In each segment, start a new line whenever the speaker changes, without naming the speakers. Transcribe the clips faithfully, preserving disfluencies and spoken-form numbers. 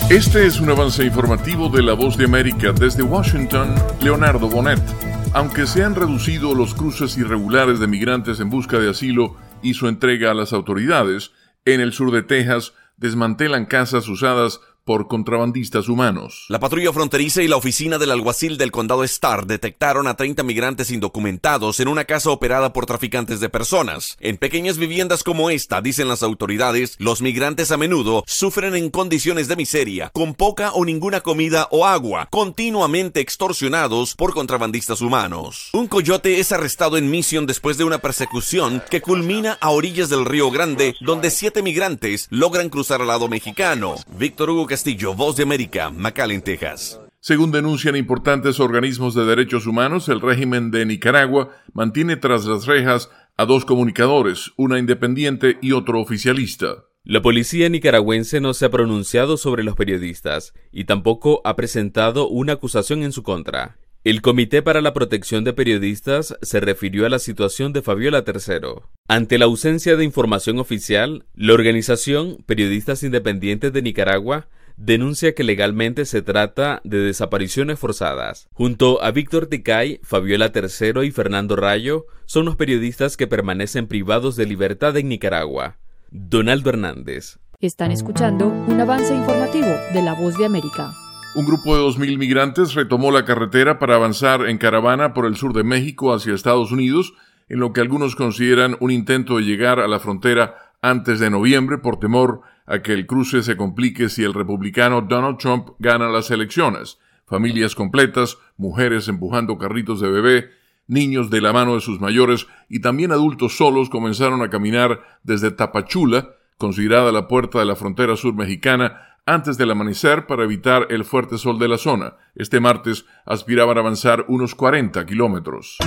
Este es un avance informativo de La Voz de América. Desde Washington, Leonardo Bonet. Aunque se han reducido los cruces irregulares de migrantes en busca de asilo y su entrega a las autoridades, en el sur de Texas desmantelan casas usadas por contrabandistas humanos.
La patrulla fronteriza y la oficina del alguacil del condado Starr detectaron a treinta migrantes indocumentados en una casa operada por traficantes de personas. En pequeñas viviendas como esta, dicen las autoridades, los migrantes a menudo sufren en condiciones de miseria, con poca o ninguna comida o agua, continuamente extorsionados por contrabandistas humanos. Un coyote es arrestado en Mission después de una persecución que culmina a orillas del Río Grande, donde siete migrantes logran cruzar al lado mexicano. Víctor Hugo Castillo, Voz de América, McAllen, Texas.
Según denuncian importantes organismos de derechos humanos, el régimen de Nicaragua mantiene tras las rejas a dos comunicadores, una independiente y otro oficialista.
La policía nicaragüense no se ha pronunciado sobre los periodistas y tampoco ha presentado una acusación en su contra. El Comité para la Protección de Periodistas se refirió a la situación de Fabiola Tercero. Ante la ausencia de información oficial, la organización Periodistas Independientes de Nicaragua denuncia que legalmente se trata de desapariciones forzadas. Junto a Víctor Ticay, Fabiola Tercero y Fernando Rayo, son los periodistas que permanecen privados de libertad en Nicaragua. Donaldo Hernández.
Están escuchando un avance informativo de La Voz de América.
Un grupo de dos mil migrantes retomó la carretera para avanzar en caravana por el sur de México hacia Estados Unidos, en lo que algunos consideran un intento de llegar a la frontera antes de noviembre por temor a que el cruce se complique si el republicano Donald Trump gana las elecciones. Familias completas, mujeres empujando carritos de bebé, niños de la mano de sus mayores y también adultos solos comenzaron a caminar desde Tapachula, considerada la puerta de la frontera sur mexicana, antes del amanecer para evitar el fuerte sol de la zona. Este martes aspiraban a avanzar unos cuarenta kilómetros.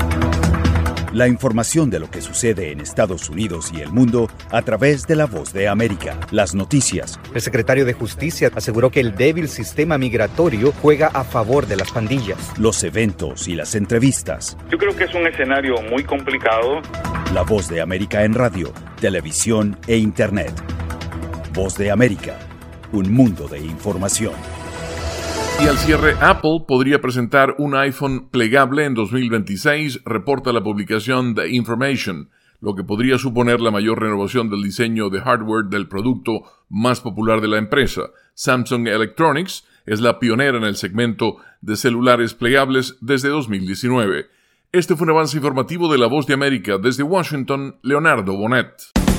La información de lo que sucede en Estados Unidos y el mundo a través de La Voz de América. Las noticias.
El secretario de Justicia aseguró que el débil sistema migratorio juega a favor de las pandillas.
Los eventos y las entrevistas.
Yo creo que es un escenario muy complicado.
La Voz de América en radio, televisión e internet. Voz de América. Un mundo de información.
Y al cierre, Apple podría presentar un iPhone plegable en dos mil veintiséis, reporta la publicación The Information, lo que podría suponer la mayor renovación del diseño de hardware del producto más popular de la empresa. Samsung Electronics es la pionera en el segmento de celulares plegables desde dos mil diecinueve. Este fue un avance informativo de La Voz de América. Desde Washington, Leonardo Bonet.